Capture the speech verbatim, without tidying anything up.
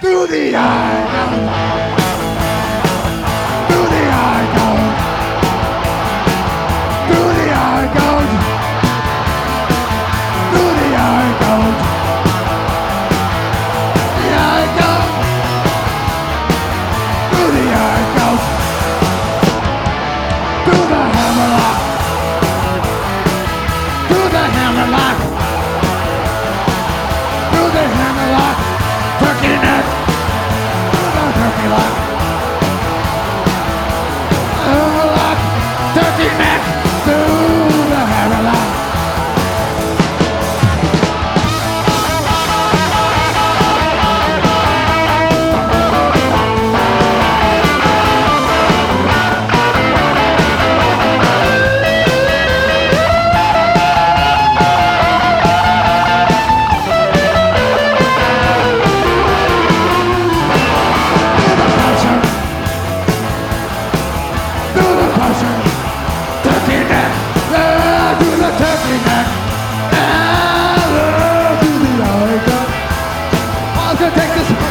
Through the eye, through the eye goes, through the eye goes, through the eye goes, the eye goes, through the eye goes, through the hammerlock, through the hammerlock, through the hammerlock, turkey neck, through the turkey lock. Hammerlock, turkey neck, through the hammerlock. Through the crusher, turkey neck, ah, through the turkey neck, ah, through the eye. I'm gonna take this.